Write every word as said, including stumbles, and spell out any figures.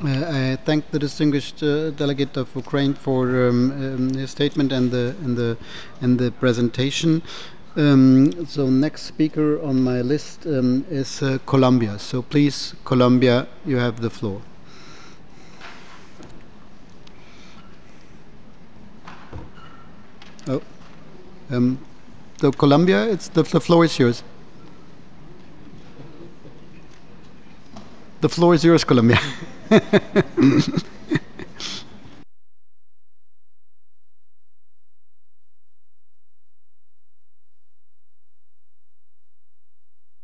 Uh, I thank the distinguished uh, delegate of Ukraine for um, um, his statement and the and the and the presentation. Um, so next speaker on my list um, is uh, Colombia. So please, Colombia, you have the floor. Oh, um, so Colombia, it's the, the floor is yours. The floor is yours, Colombia.